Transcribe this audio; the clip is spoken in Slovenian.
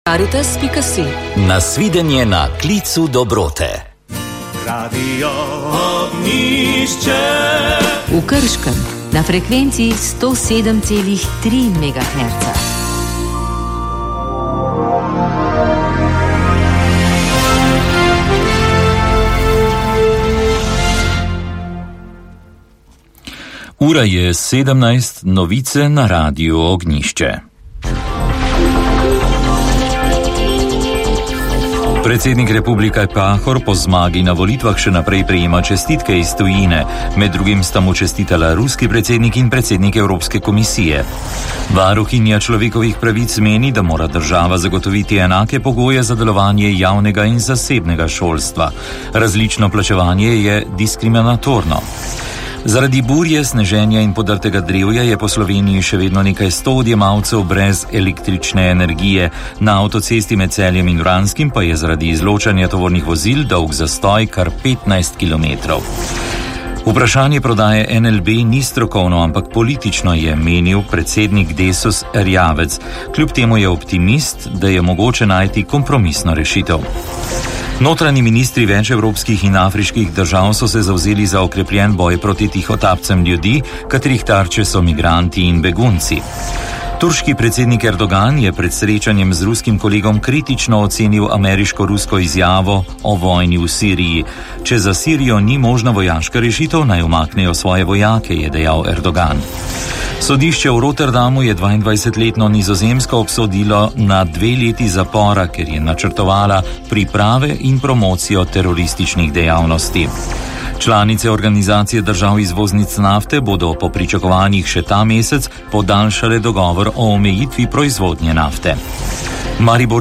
Caritas.si. Nasvidenje na klicu dobrote. Radio Ognjišče. V Krškem na frekvenciji 107,3 MHz. Ura je 17, novice na Radiu Ognjišče. Predsednik Republike Pahor po zmagi na volitvah še naprej prejema čestitke iz tujine. Med drugim sta mu čestitala ruski predsednik in predsednik Evropske komisije. Varuhinja človekovih pravic meni, da mora država zagotoviti enake pogoje za delovanje javnega in zasebnega šolstva. Različno plačevanje je diskriminatorno. Zaradi burje, sneženja in podrtega drevja je po Sloveniji še vedno nekaj 100 odjemalcev brez električne energije. Na avtocesti med Celjem in Vranskim pa je zaradi izločanja tovornih vozil dolg zastoj kar 15 kilometrov. Vprašanje prodaje NLB ni strokovno, ampak politično, je menil predsednik Desus Erjavec. Kljub temu je optimist, da je mogoče najti kompromisno rešitev. Notranji ministri več evropskih in afriških držav so se zavzeli za okrepljen boj proti tihotapcem ljudi, katerih tarče so migranti in begunci. Turški predsednik Erdogan je pred srečanjem z ruskim kolegom kritično ocenil ameriško-rusko izjavo o vojni v Siriji. Če za Sirijo ni možna vojaška rešitev, naj umaknejo svoje vojake, je dejal Erdogan. Sodišče v Rotterdamu je 22-letno Nizozemsko obsodilo na 2 leti zapora, ker je načrtovala priprave in promocijo terorističnih dejavnosti. Članice Organizacije držav izvoznic nafte bodo po pričakovanjih še ta mesec podaljšale dogovor o omejitvi proizvodnje nafte.